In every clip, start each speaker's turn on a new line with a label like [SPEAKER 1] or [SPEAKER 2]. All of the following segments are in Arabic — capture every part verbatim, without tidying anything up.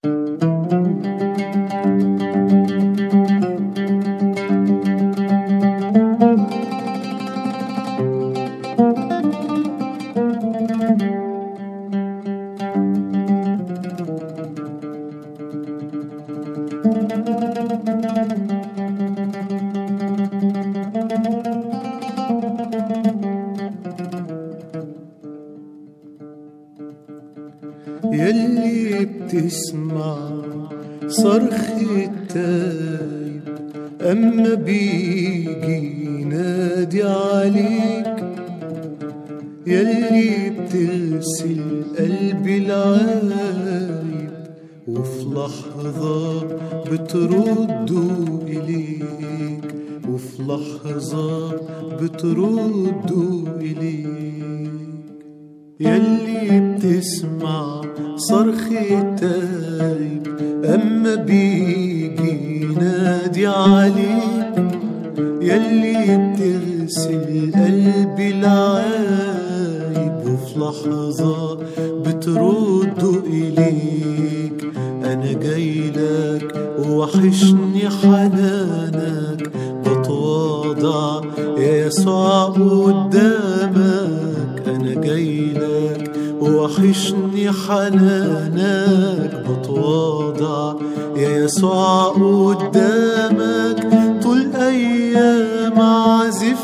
[SPEAKER 1] يلي بتسمع صرخ التايب أما بيجي ينادي عليك، يلي بتغسل قلبي العايب وفي لحظة بتردوا إليك، وفي لحظة بتردوا إليك. يلي بتسمع صرخ التايب أما بيجي ينادي عليك، يلي بتغسل قلبي العايب وفي لحظة بتردوا إليك. أنا جايلك ووحشني حنانك، بتواضع يا يسوع قدامك. أنا جايلك ووحشني حنانك، بتواضع يا يسوع قدامك. طول أيام أعزف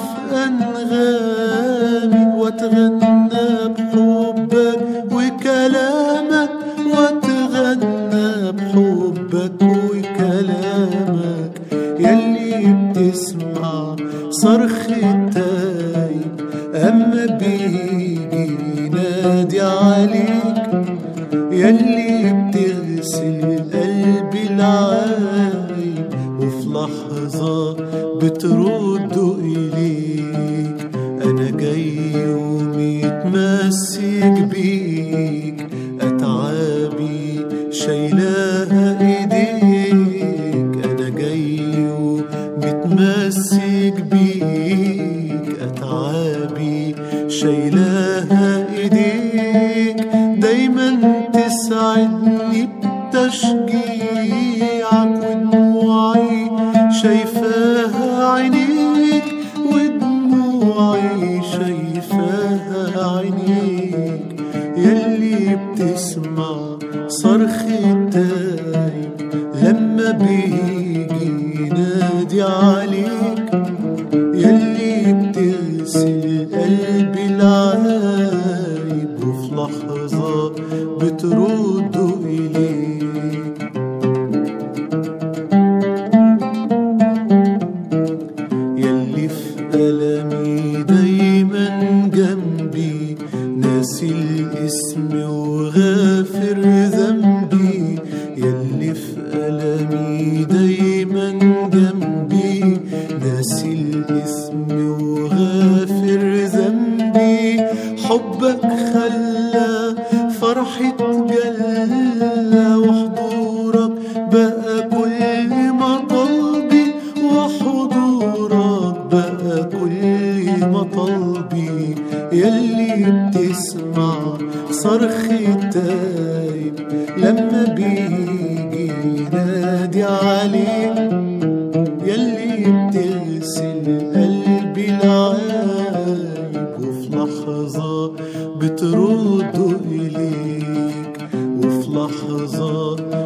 [SPEAKER 1] أنغامي وأتغنى بحبك وكلامك، وأتغنى بحبك وكلامك. يلي بتسمع صرخ التايب أما بيجي ينادي عليك، يلي بتغسل قلبي العايب وفي لحظة بتردوا إليك. أنا جاي ومتمسك بيك، أتعابي شايلاها إيديك. أنا جاي ومتمسك بيك، أتعابي شايلاها إيديك. دايما تسعدني بتشجيعك، ودموعي شايفاها عينيك، ودموعي شايفاها عينيك. يلي بتسمع صرخ التايب لما بيجي ينادي عليك، يلي بتغسل قلبي العايب وفي لحظة بتردوا إليك. يلي في ألمي دايما جنبي، ناسي الاسم وغافر ذنبي. يلي في ألمي دايما جنبي، ناسي الاسم وغافر ذنبي. حبك خلى فرحي تجلى، وحضورك بقى كل مطلبي، وحضورك بقى كل مطلبي. يلي بتسمع صرخ التايب لما بيجي ينادي عليك، يلي بتغسل قلبي العايب وفي لحظة بتردوا إليك، وفي لحظة